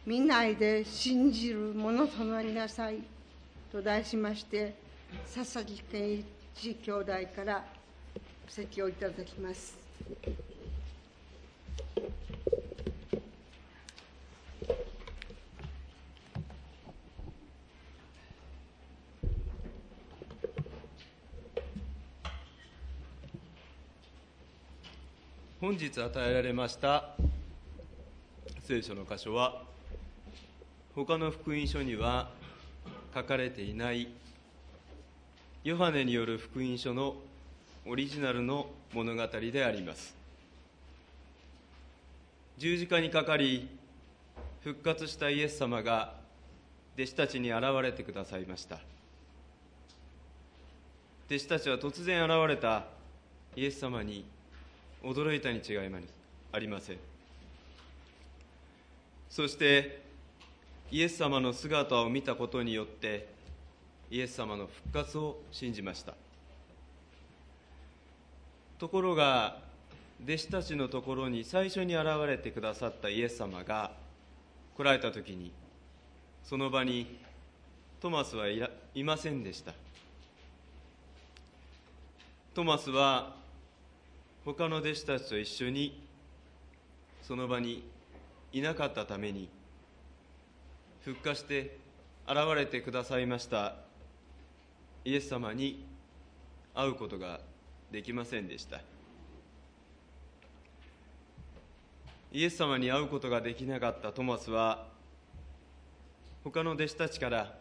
皆で信じる者となりなさいと題しまして、佐々木健一兄弟から席をいただきます。 本日与えられました聖書の箇所は、他の福音書には書かれていないヨハネによる福音書のオリジナルの物語であります。十字架にかかり復活したイエス様が弟子たちに現れてくださいました。弟子たちは突然現れたイエス様に驚いたに違いありません。そしてイエス様の姿を見たことによってイエス様の復活を信じました。ところが弟子たちのところに最初に現れてくださったイエス様が来られた時に、その場にトマスはいませんでした。トマスは他の弟子たちと一緒にその場にいなかったために、復活して現れてくださいましたイエス様に会うことができませんでした。イエス様に会うことができなかったトマスは、他の弟子たちから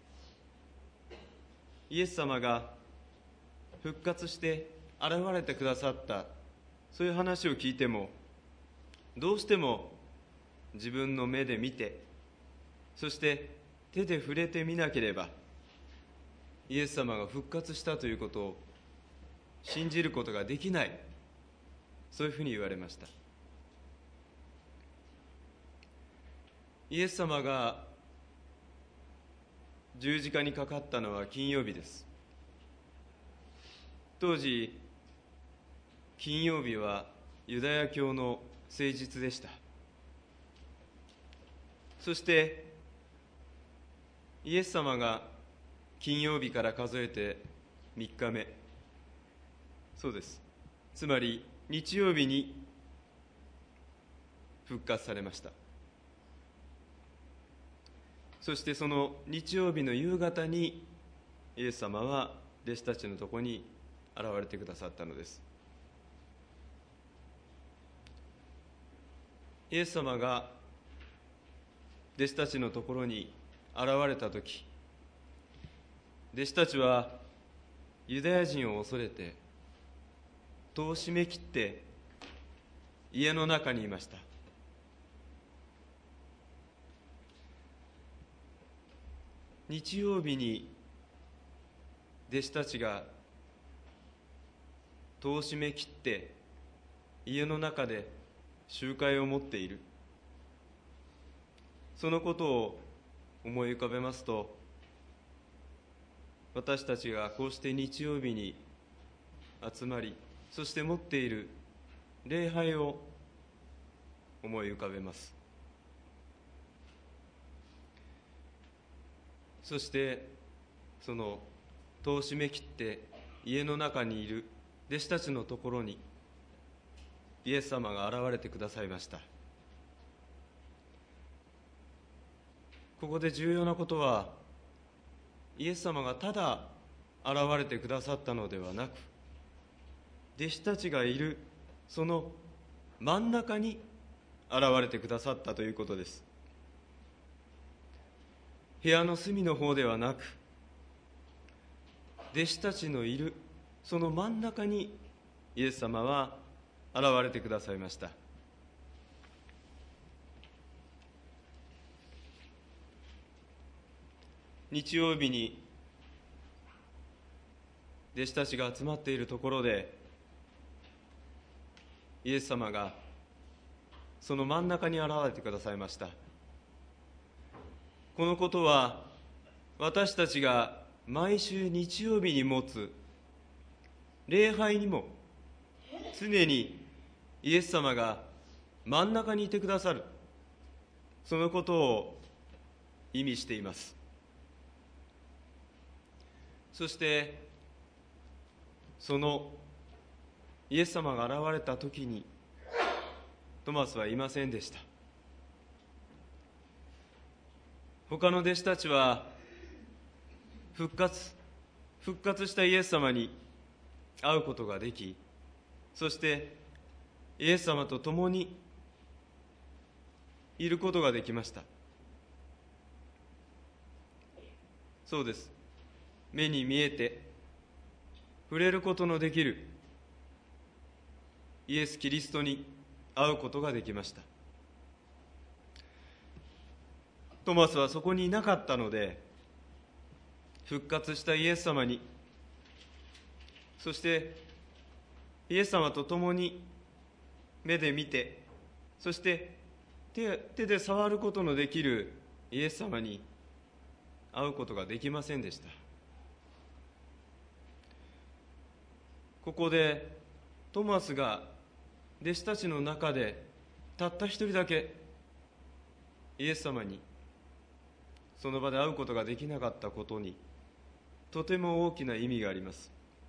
イエス様が復活して現れてくださった、そういう話を聞いても、どうしても自分の目で見て、そして手で触れてみなければイエス様が復活したということを信じることができない、そういうふうに言われました。イエス様が十字架にかかったのは金曜日です。当時金曜日はユダヤ教の聖日でした。そしてイエス様が金曜日から数えて3日目、そうです、つまり日曜日に復活されました。そしてその日曜日の夕方にイエス様は弟子たちのところに現れてくださったのです。イエス様が弟子たちのところに現れたとき、弟子たちはユダヤ人を恐れて戸を閉め切って家の中にいました。日曜日に弟子たちが戸を閉め切って家の中で集会を持っている、そのことを思い浮かべますと、私たちがこうして日曜日に集まり、そして持っている礼拝を思い浮かべます。そしてその戸を閉め切って家の中にいる弟子たちのところにイエス様が現れてくださいました。ここで重要なことは、イエス様がただ現れてくださったのではなく、弟子たちがいるその真ん中に現れてくださったということです。部屋の隅の方ではなく、弟子たちのいるその真ん中にイエス様は現れてくださいました。日曜日に弟子たちが集まっているところで、イエス様がその真ん中に現れてくださいました。このことは私たちが毎週日曜日に持つ礼拝にも常にイエス様が真ん中にいてくださる、 そのことを意味しています。そしてそのイエス様が現れた時にトマスはいませんでした。他の弟子たちは復活したイエス様に会うことができ、そしてイエス様と共にいることができました。そうです。目に見えて触れることのできるイエス・キリストに会うことができました。トマスはそこにいなかったので、復活したイエス様に、そしてイエス様と共に目で見て、そして手で触ることのできるイエス様に会うことができませんでした。ここでトマスが弟子たちの中でたった一人だけイエス様にその場で会うことができなかったことにとても大きな意味があります。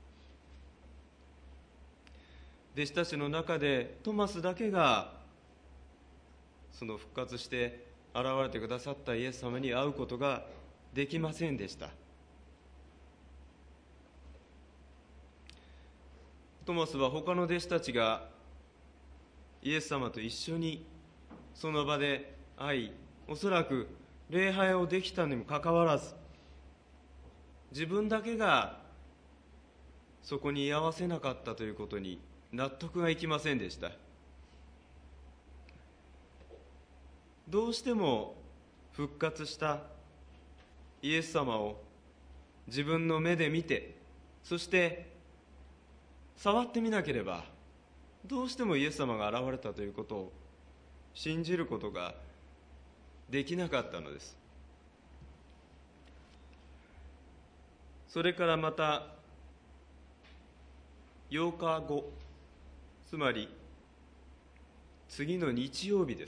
弟子たちの中でトマスだけがその復活して現れてくださったイエス様に会うことができませんでした。トマスは他の弟子たちがイエス様と一緒にその場で会い、おそらく礼拝をできたにもかかわらず、自分だけがそこに居合わせなかったということに納得がいきませんでした。どうしても復活したイエス様を自分の目で見て、そして触ってみなければ、どうしてもイエス様が現れたということを信じることができなかったのです。それからまた8日後、つまり次の日曜日です。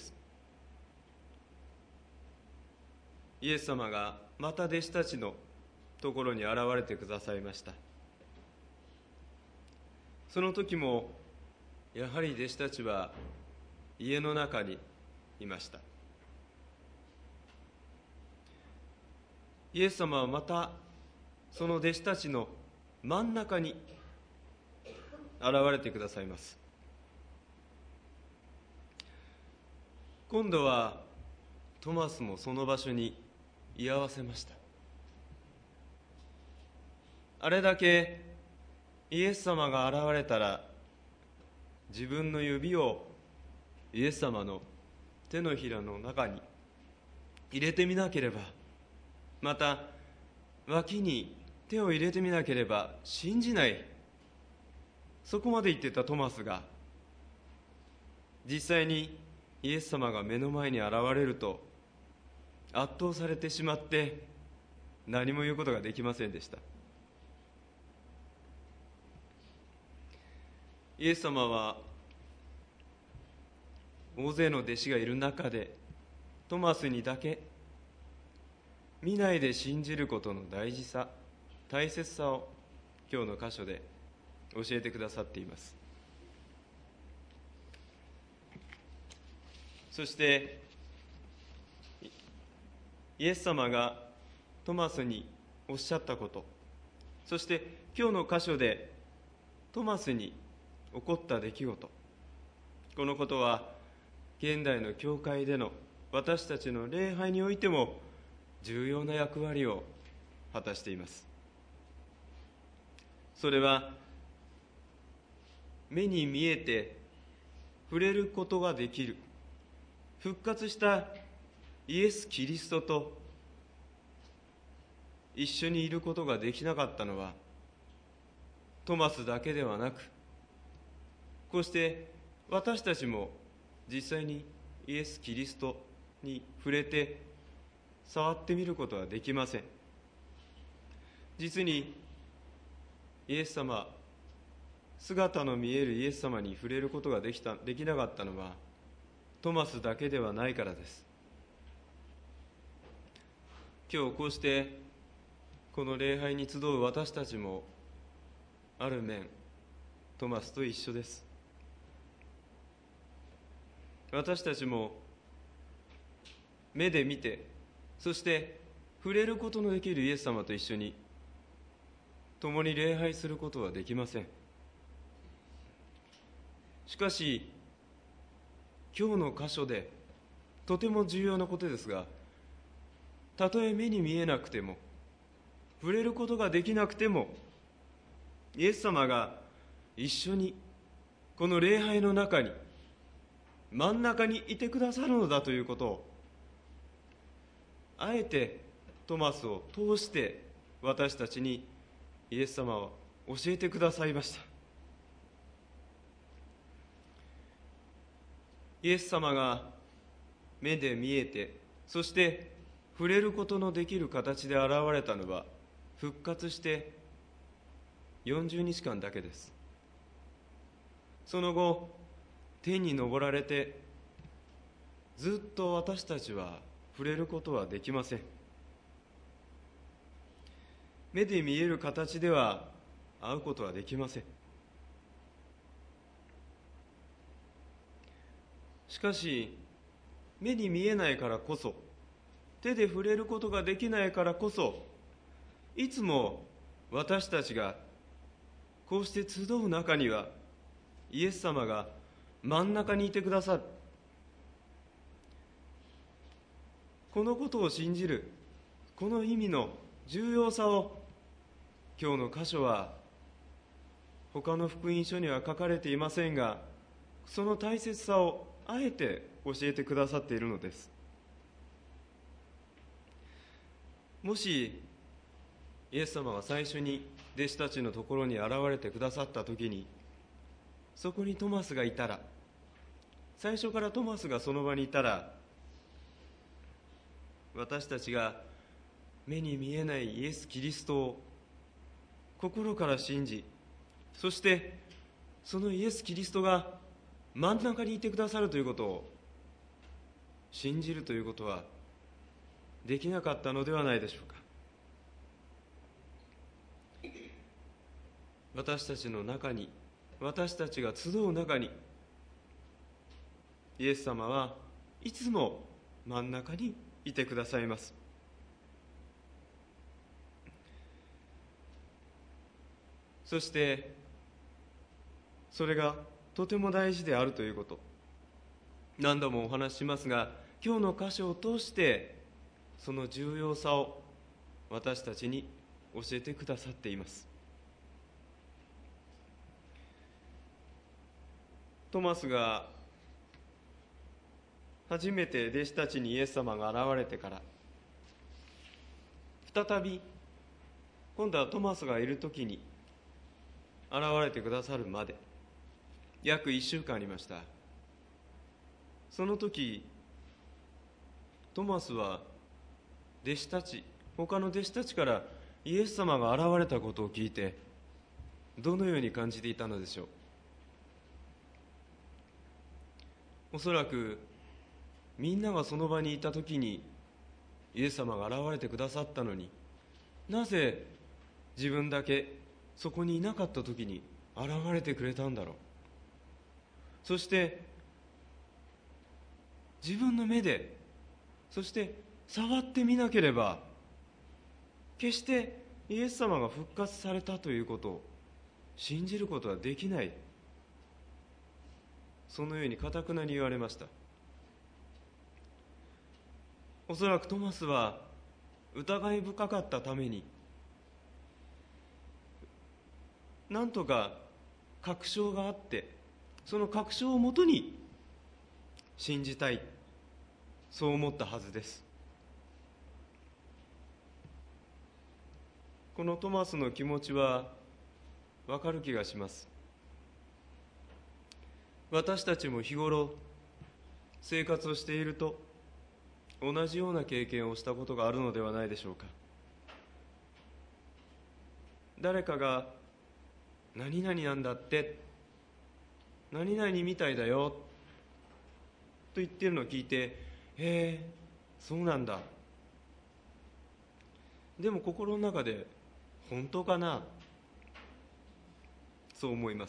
イエス様がまた弟子たちのところに現れてくださいました。その時もやはり弟子たちは家の中にいました。イエス様はまたその弟子たちの真ん中に現れてくださいます。今度はトマスもその場所に居合わせました。あれだけイエス様が現れたら、自分の指をイエス様の手のひらの中に入れてみなければ、また脇に手を入れてみなければ信じない、そこまで言ってたトマスが、実際にイエス様が目の前に現れると圧倒されてしまって何も言うことができませんでした。イエス様は大勢の弟子がいる中でトマスにだけ見ないで信じることの大事さ、大切さを今日の箇所で教えてくださっています。そしてイエス様がトマスにおっしゃったこと、そして今日の箇所でトマスに起こった出来事、このことは現代の教会での私たちの礼拝においても重要な役割を果たしています。それは目に見えて触れることができる復活したイエス・キリストと一緒にいることができなかったのはトマスだけではなく、こうして私たちも実際にイエス・キリストに触れて触ってみることはできません。実にイエス様、姿の見えるイエス様に触れることができなかったのはトマスだけではないからです。 今日こうしてこの礼拝に集う私たちもある面トマスと一緒です。私たちも目で見て、そして触れることのできるイエス様と一緒に共に礼拝することはできません。しかし今日の箇所でとても重要なことですが、たとえ目に見えなくても触れることができなくても、イエス様が一緒にこの礼拝の中に真ん中にいてくださるのだということを、あえてトマスを通して私たちにイエス様は教えてくださいました。イエス様が目で見えて、そして触れることのできる形で現れたのは復活して40日間だけです。その後天に昇られてずっと私たちは触れることはできません。目で見える形では会うことはできません。しかし目に見えないからこそ、手で触れることができないからこそ、いつも私たちがこうして集う中にはイエス様が真ん中にいてくださる。このことを信じる、この意味の重要さを今日の箇所は他の福音書には書かれていませんが、その大切さをあえて教えてくださっているのです。もしイエス様が最初に弟子たちのところに現れてくださった時に、そこにトマスがいたら、最初からトマスがその場にいたら、私たちが目に見えないイエス・キリストを心から信じ、そしてそのイエス・キリストが真ん中にいてくださるということを信じるということはできなかったのではないでしょうか。私たちの中に、私たちが集う中に、イエス様はいつも真ん中にいてくださいます。そしてそれがとても大事であるということ、何度もお話ししますが、今日の箇所を通してその重要さを私たちに教えてくださっています。トマスが初めて弟子たちにイエス様が現れてから、再び今度はトマスがいる時に現れてくださるまで約1週間ありました。その時トマスは弟子たち、他の弟子たちからイエス様が現れたことを聞いてどのように感じていたのでしょう。おそらくみんながその場にいた時にイエス様が現れてくださったのに、なぜ自分だけそこにいなかった時に現れてくれたんだろう。そして自分の目で、そして触ってみなければ決してイエス様が復活されたということを信じることはできない、そのように堅くなに言われました。おそらくトマスは疑い深かったために、なんとか確証があって、その確証をもとに信じたい、そう思ったはずです。このトマスの気持ちはわかる気がします。私たちも日頃生活をしていると同じような経験をしたことがあるのではないでしょうか。誰かが何々なんだって、何々みたいだよと言っているのを聞いて、へえ、そうなんだでも心の中で本当かな、そう思います。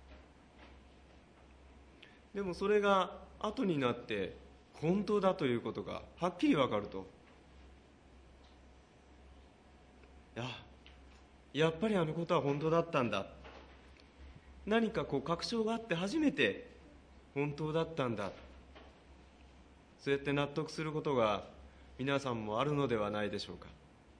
でもそれが後になって本当だということがはっきり分かると、やっぱりあのことは本当だったんだ、何か確証があって初めて本当だったんだ、そうやって納得することが皆さんもあるのではないでしょうか。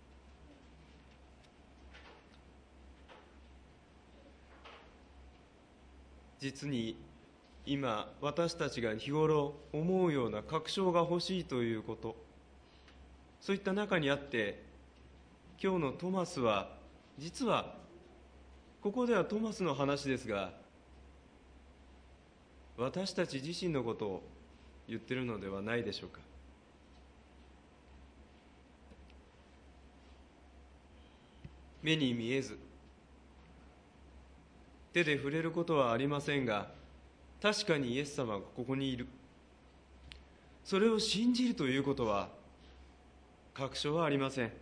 実に今私たちが日頃思うような確証が欲しいということ、そういった中にあって、今日のトマスは実はここではトマスの話ですが、私たち自身のことを言っているのではないでしょうか。目に見えず手で触れることはありませんが、確かにイエス様がここにいる、それを信じるということは確証はありません。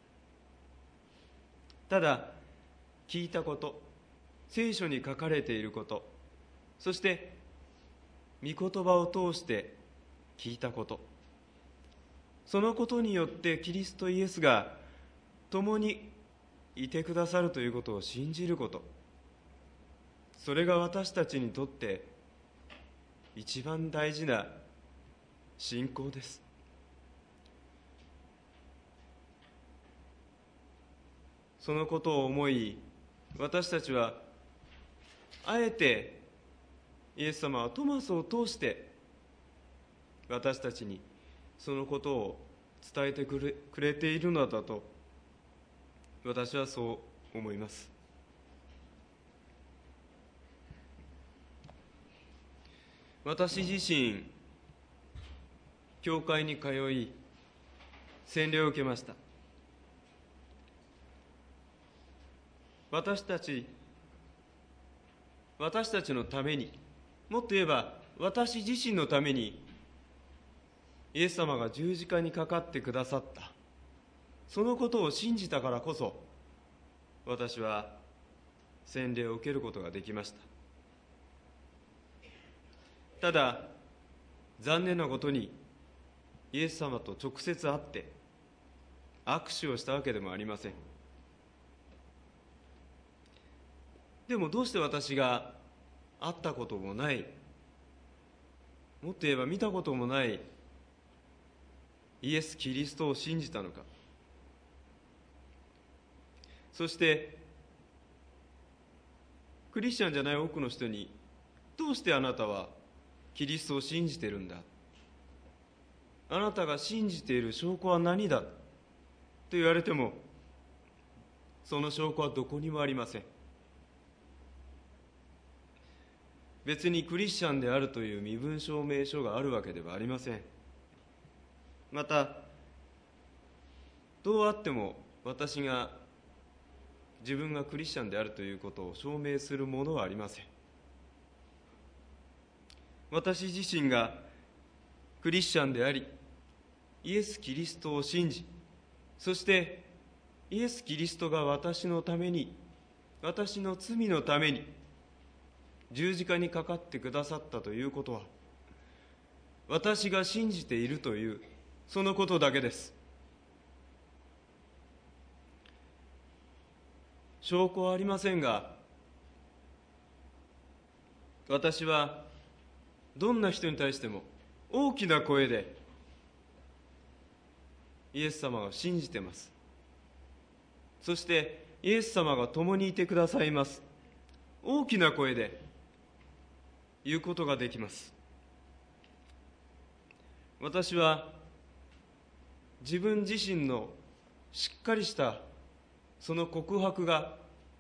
ただ聞いたこと、聖書に書かれていること、そして御言葉を通して聞いたこと、そのことによってキリストイエスが共にいてくださるということを信じること、それが私たちにとって一番大事な信仰です。そのことを思い、私たちはあえてイエス様はトマスを通して私たちにそのことを伝えてくれているのだと、私はそう思います。私自身、教会に通い洗礼を受けました。私たちのために、もっと言えば私自身のためにイエス様が十字架にかかってくださった、そのことを信じたからこそ私は洗礼を受けることができました。ただ残念なことにイエス様と直接会って握手をしたわけでもありません。でもどうして私が会ったこともない、もっと言えば見たこともないイエス・キリストを信じたのか。そしてクリスチャンじゃない多くの人に、どうしてあなたはキリストを信じているんだ、あなたが信じている証拠は何だと言われても、その証拠はどこにもありません。別にクリスチャンであるという身分証明書があるわけではありません。またどうあっても私が自分がクリスチャンであるということを証明するものはありません。私自身がクリスチャンであり、イエス・キリストを信じ、そしてイエス・キリストが私のために、私の罪のために十字架にかかってくださったということは、私が信じているというそのことだけです。証拠はありませんが、私はどんな人に対しても大きな声でイエス様を信じています。そしてイエス様が共にいてくださいます、大きな声で言うことができます。私は自分自身のしっかりしたその告白が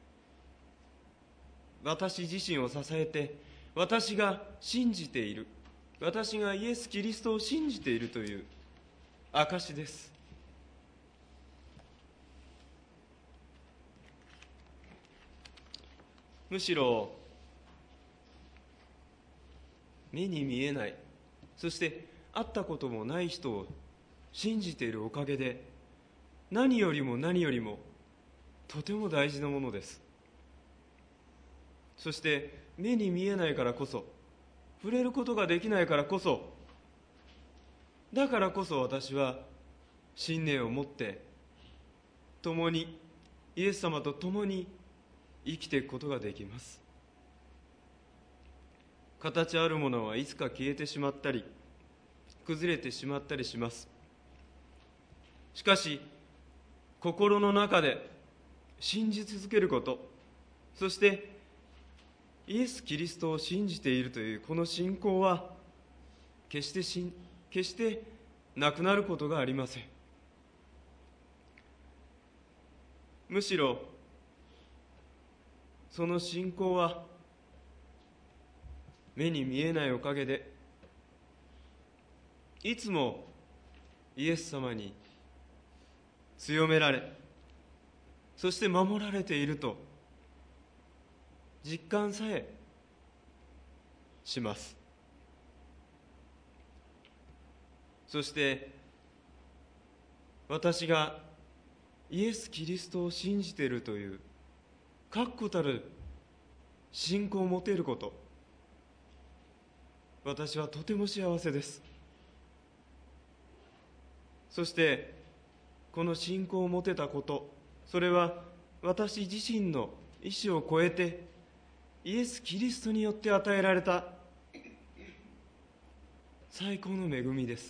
私自身を支えて、私が信じている、私がイエス・キリストを信じているという証です。むしろ目に見えない、そして会ったこともない人を信じているおかげで、 何よりもとても大事なものです。そして目に見えないからこそ、触れることができないからこそ、だからこそ私は信念を持って共にイエス様と共に生きていくことができます。形あるものはいつか消えてしまったり崩れてしまったりします。しかし心の中で信じ続けること、そしてイエス・キリストを信じているというこの信仰は決してなくなることがありません。むしろその信仰は目に見えないおかげでいつもイエス様に強められ、そして守られていると実感さえします。そして私がイエス・キリストを信じているという確固たる信仰を持てること、私はとても幸せです。そしてこの信仰を持てたこと、それは私自身の意志を超えてイエス・キリストによって与えられた最高の恵みです。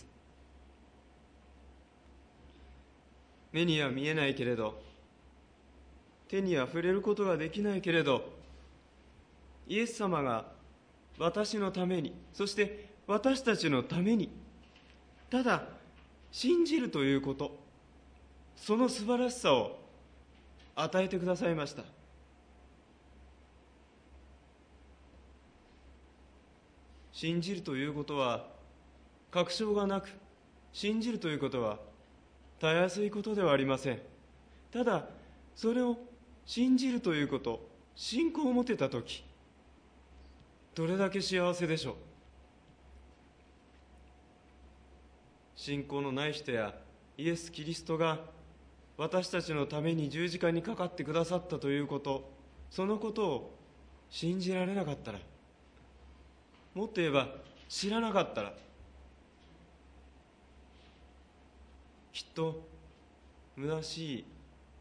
目には見えないけれど、手には触れることができないけれど、イエス様が私のために、そして私たちのために、ただ信じるということ、その素晴らしさを与えてくださいました。信じるということは確証がなく、信じるということはたやすいことではありません。ただそれを信じるということ、信仰を持てたとき、どれだけ幸せでしょう。信仰のない人やイエス・キリストが私たちのために十字架にかかってくださったということ、そのことを信じられなかったら、もっと言えば知らなかったら、きっと虚しい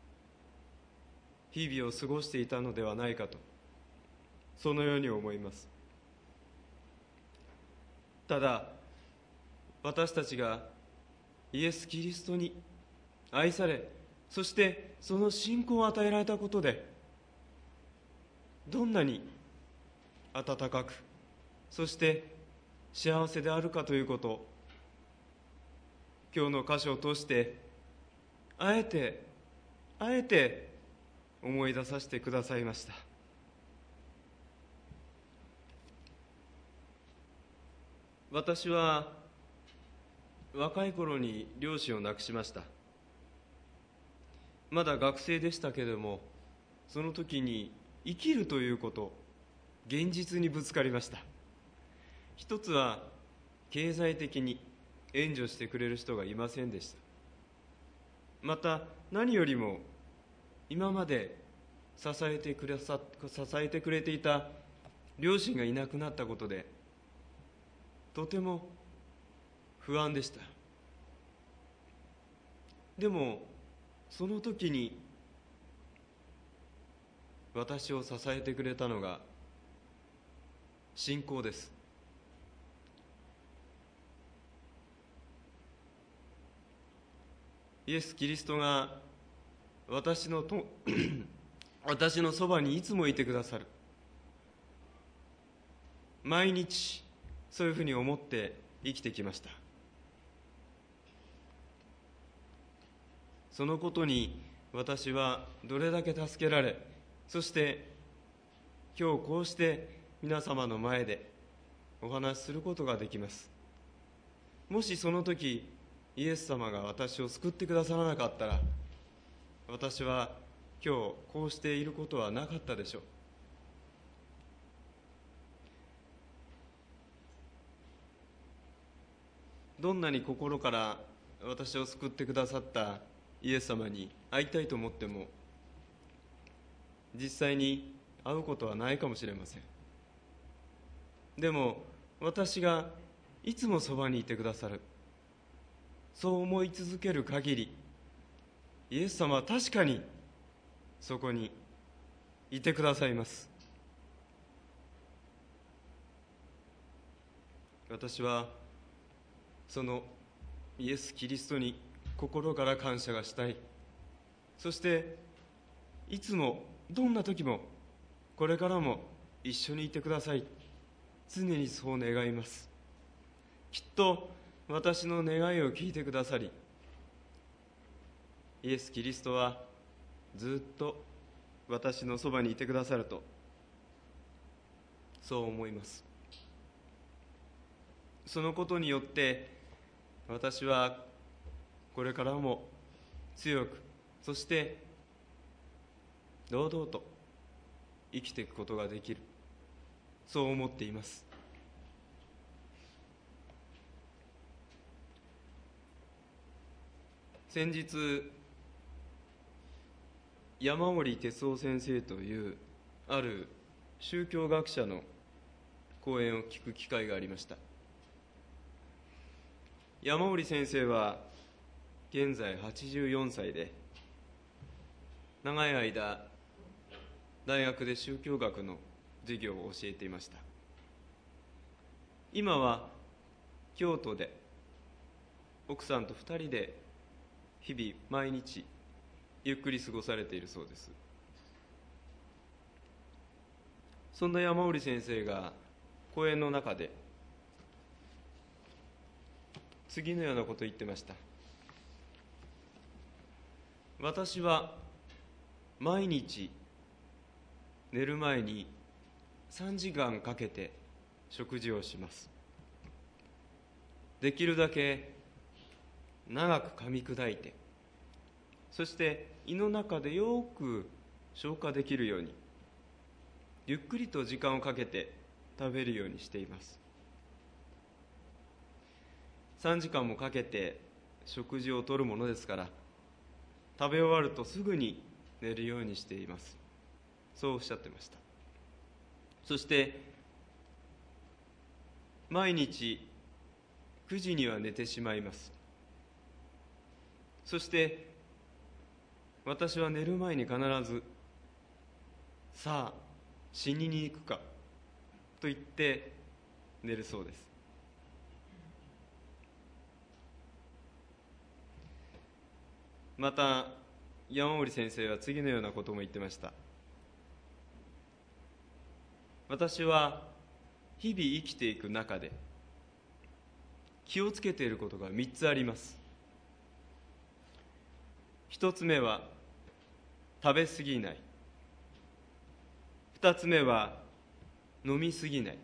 日々を過ごしていたのではないかと、そのように思います。ただ私たちがイエス・キリストに愛され、そしてその信仰を与えられたことで、どんなに温かく、そして幸せであるかということを、今日の箇所を通してあえて思い出させてくださいました。私は若い頃に両親を亡くしました。まだ学生でしたけれども、その時に生きるということ、現実にぶつかりました。一つは経済的に援助してくれる人がいませんでした。また何よりも今まで支えてくれていた両親がいなくなったことで、とても不安でした。でもその時に私を支えてくれたのが信仰です。イエス・キリストが私のそばにいつもいてくださる。毎日そういうふうに思って生きてきました。そのことに私はどれだけ助けられ、そして今日こうして皆様の前でお話しすることができます。もしその時イエス様が私を救ってくださらなかったら、私は今日こうしていることはなかったでしょう。どんなに心から私を救ってくださったイエス様に会いたいと思っても実際に会うことはないかもしれません。でも私がいつもそばにいてくださる、そう思い続ける限り、イエス様は確かにそこにいてくださいます。私はそのイエス・キリストに心から感謝がしたい。そしていつもどんな時もこれからも一緒にいてください。常にそう願います。きっと私の願いを聞いてくださり、イエス・キリストはずっと私のそばにいてくださると、そう思います。そのことによって私はこれからも強く、そして堂々と生きていくことができる、そう思っています。先日、山森哲夫先生というある宗教学者の講演を聞く機会がありました。山森先生は現在84歳で、長い間大学で宗教学の授業を教えていました。今は京都で奥さんと2人で日々毎日ゆっくり過ごされているそうです。そんな山森先生が講演の中で次のようなことを言ってました。私は毎日寝る前に3時間かけて食事をします。できるだけ長く噛み砕いて、そして胃の中でよく消化できるようにゆっくりと時間をかけて食べるようにしています。3時間もかけて食事をとるものですから、食べ終わるとすぐに寝るようにしています。そうおっしゃってました。そして毎日9時には寝てしまいます。そして私は寝る前に必ず、さあ死にに行くかと言って寝るそうです。また山森先生は次のようなことも言ってました。私は日々生きていく中で気をつけていることが3つあります。1つ目は食べ過ぎない。2つ目は飲み過ぎない。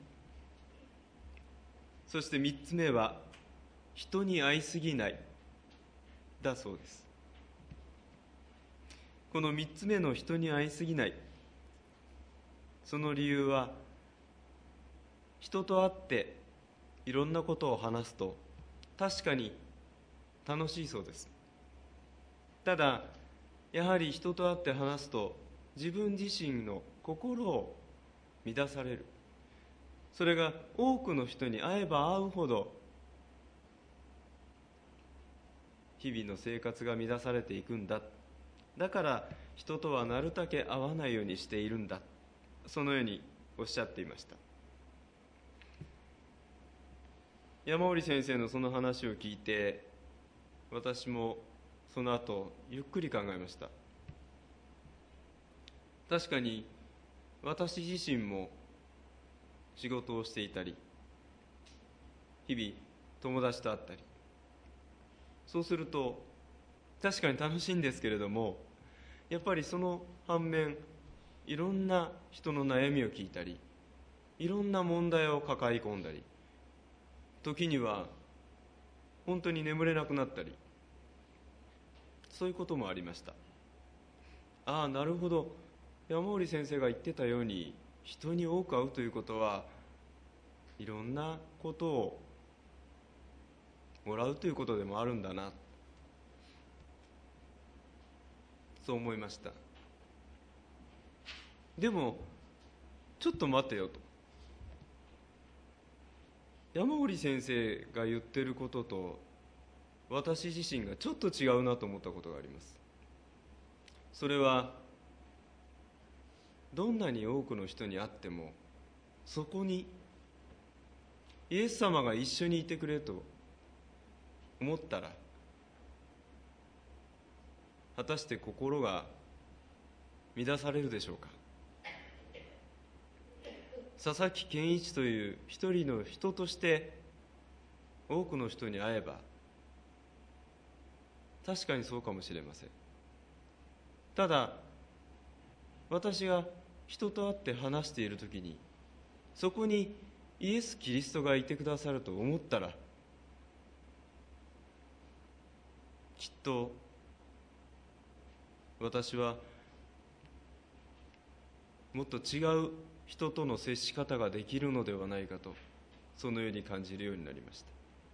そして3つ目は人に会い過ぎないだそうです。この3つ目の人に会い過ぎない、その理由は、人と会っていろんなことを話すと確かに楽しいそうです。ただやはり人と会って話すと自分自身の心を乱される。それが多くの人に会えば会うほど日々の生活が乱されていくんだ。だから人とはなるだけ会わないようにしているんだ、そのようにおっしゃっていました。山織先生のその話を聞いて、私もその後ゆっくり考えました。確かに私自身も仕事をしていたり、日々友達と会ったり、そうすると確かに楽しいんですけれども、やっぱりその反面、いろんな人の悩みを聞いたり、いろんな問題を抱え込んだり、時には本当に眠れなくなったり、そういうこともありました。ああ、なるほど、山織先生が言ってたように、人に多く会うということはいろんなことをもらうということでもあるんだな。 そう思いました。でもちょっと待てよと、山堀先生が言ってることと私自身がちょっと違うなと思ったことがあります。それは、どんなに多くの人に会ってもそこにイエス様が一緒にいてくれと思ったら、果たして心が乱されるでしょうか。佐々木健一という一人の人として多くの人に会えば、確かにそうかもしれません。ただ、私が人と会って話しているときに、そこにイエス・キリストがいてくださると思ったら、きっと私はもっと違う人との接し方ができるのではないかと、そのように感じるようになりました。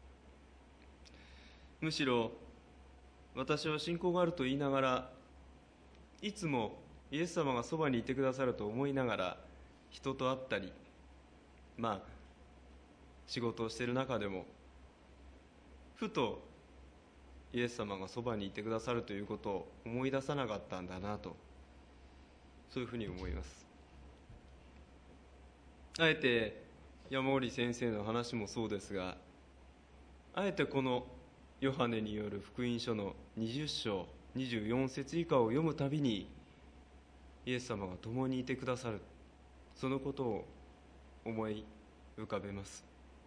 むしろ私は信仰があると言いながら、いつもイエス様がそばにいてくださると思いながら人と会ったり、仕事をしている中でもふとイエス様がそばにいてくださるということを思い出さなかったんだなと、そういうふうに思います。あえて山織先生の話もそうですが、あえてこのヨハネによる福音書の20章24節以下を読むたびに、イエス様が共にいてくださる、そのことを思い浮かべます。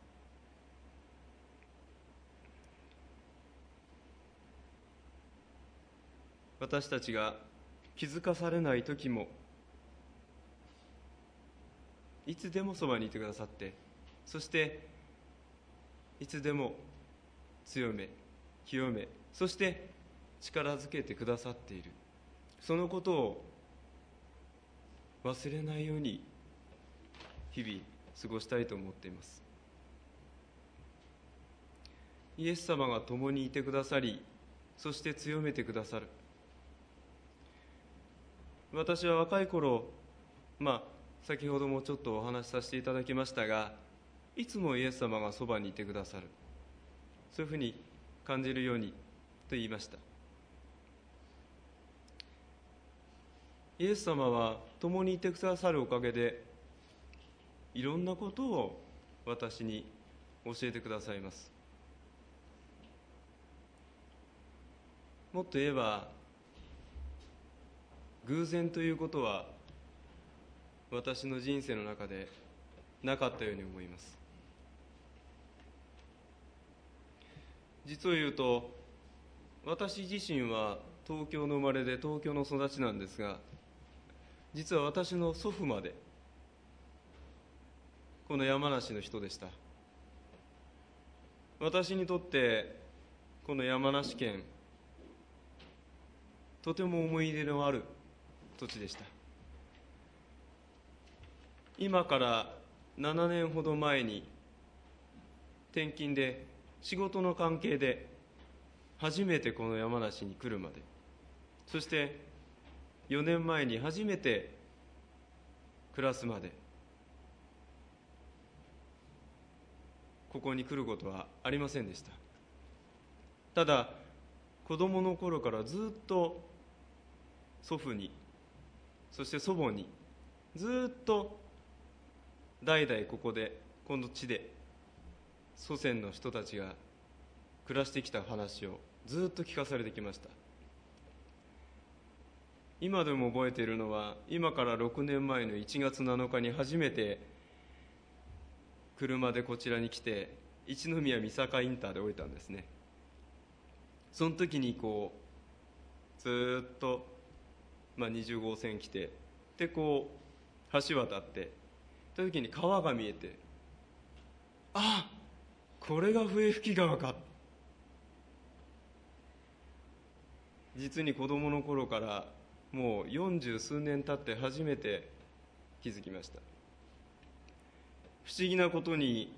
私たちが気づかされない時も、いつでもそばにいてくださって、そしていつでも強め清め、そして力づけてくださっている、そのことを忘れないように日々過ごしたいと思っています。イエス様が共にいてくださり、そして強めてくださる。私は若い頃、先ほどもちょっとお話しさせていただきましたが、いつもイエス様がそばにいてくださる、そういうふうに感じるようにと言いました。イエス様は共にいてくださるおかげで、いろんなことを私に教えてくださいます。もっと言えば、偶然ということは私の人生の中でなかったように思います。実を言うと、私自身は東京の生まれで東京の育ちなんですが、実は私の祖父までこの山梨の人でした。私にとってこの山梨県、とても思い出のある土地でした。今から7年ほど前に転勤で、仕事の関係で初めてこの山梨に来るまで、そして4年前に初めて暮らすまで、ここに来ることはありませんでした。ただ、子供の頃からずっと祖父に、そして祖母に、ずっと代々ここで、この地で祖先の人たちが暮らしてきた話をずっと聞かされてきました。今でも覚えているのは、今から6年前の1月7日に初めて車でこちらに来て、一宮三坂インターで降りたんですね。その時にずっと、20号線来て、で橋渡ってた時に川が見えて、あ、これが笛吹川か。実に子供の頃からもう40数年経って初めて気づきました。不思議なことに、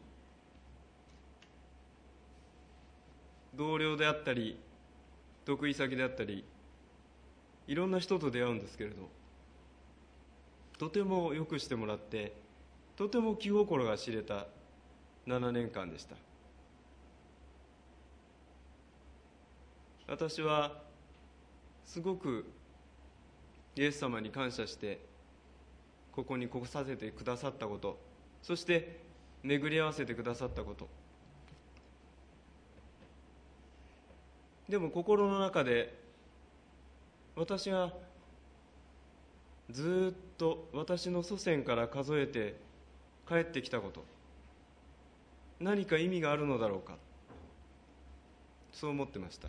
同僚であったり得意先であったりいろんな人と出会うんですけれど、とてもよくしてもらって、とても気心が知れた7年間でした。私はすごくイエス様に感謝して、ここに来させてくださったこと、そして巡り合わせてくださったこと、でも心の中で私がずっと私の祖先から数えて帰ってきたこと、何か意味があるのだろうか、そう思ってました。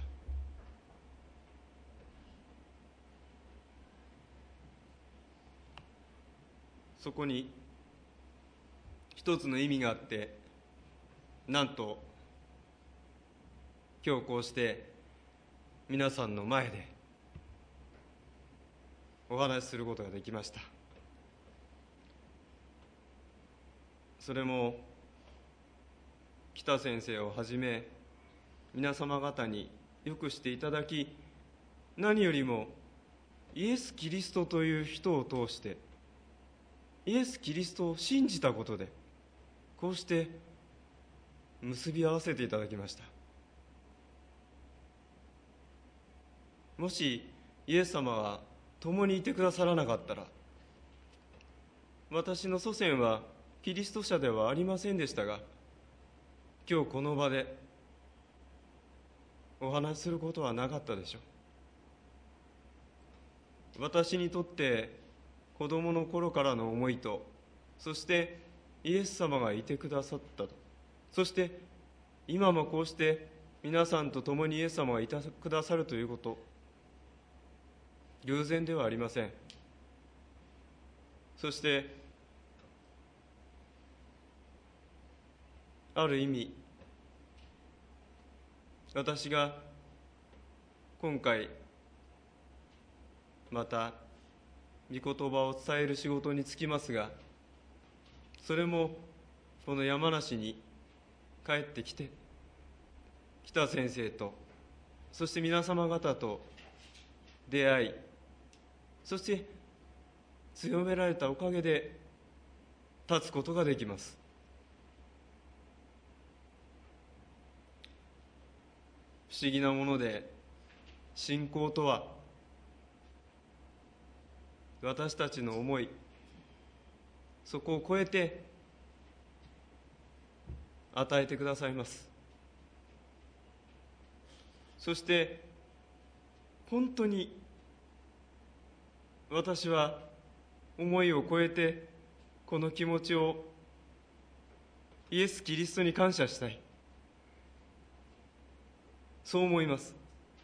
そこに一つの意味があって、なんと今日こうして皆さんの前でお話しすることができました。それも北先生をはじめ皆様方によくしていただき、何よりもイエス・キリストという人を通してイエス・キリストを信じたことで、こうして結び合わせていただきました。もしイエス様は共にいてくださらなかったら、私の祖先はキリスト者ではありませんでしたが、今日この場でお話しすることはなかったでしょう。私にとって子供の頃からの思いと、そしてイエス様がいてくださったと、そして今もこうして皆さんと共にイエス様がいてくださるということ、偶然ではありません。そしてある意味、私が今回また御言葉を伝える仕事に就きますが、それもこの山梨に帰ってきて、北先生と、そして皆様方と出会い、そして強められたおかげで立つことができます。不思議なもので、信仰とは私たちの思い、そこを超えて与えてくださいます。そして本当に私は思いを超えてこの気持ちをイエス・キリストに感謝したい、そう思います。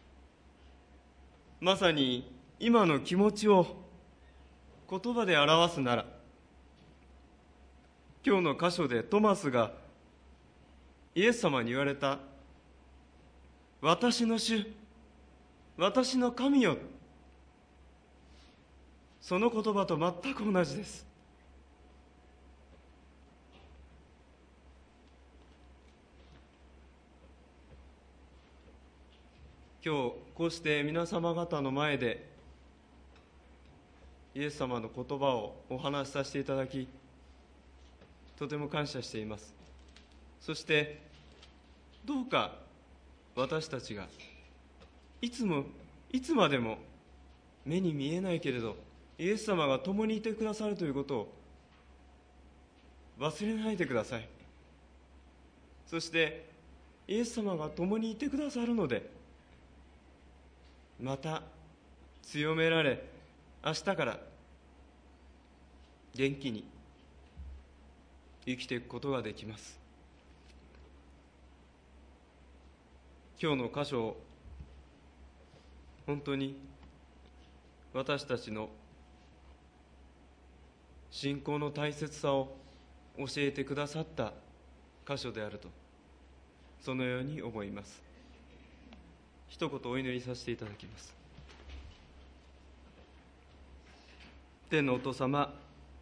まさに今の気持ちを言葉で表すなら、今日の箇所でトマスがイエス様に言われた、私の主、私の神よ、その言葉と全く同じです。今日こうして皆様方の前でイエス様の言葉をお話しさせていただき、とても感謝しています。そしてどうか私たちがいつまでも目に見えないけれどイエス様が共にいてくださるということを忘れないでください。そしてイエス様が共にいてくださるので、また強められ、明日から元気に生きていくことができます。今日の箇所を本当に私たちの信仰の大切さを教えてくださった箇所であると、そのように思います。一言お祈りさせていただきます。天のお父様、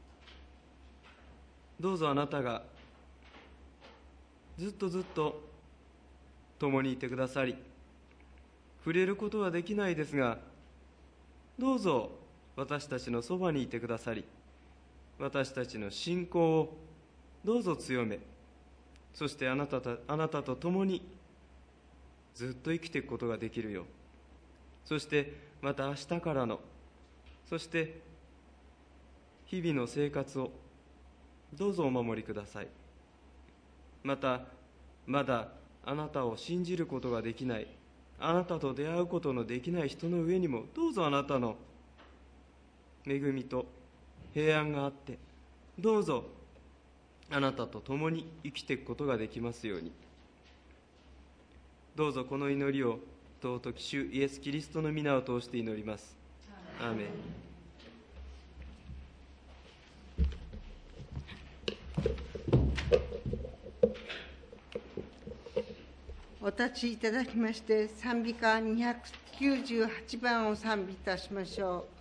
どうぞあなたがずっと共にいてくださり、触れることはできないですが、 どうぞ私たちのそばにいてくださり、私たちの信仰をどうぞ強め、そしてあなたと共にずっと生きていくことができるよう、そしてまた明日からの、そして日々の生活をどうぞお守りください。またまだあなたを信じることができない、あなたと出会うことのできない人の上にもどうぞあなたの恵みと平安があって、どうぞあなたと共に生きていくことができますように。どうぞこの祈りを尊き主イエス・キリストの皆を通して祈ります。アーメン。 お立ちいただきまして、賛美歌298番を賛美いたしましょう。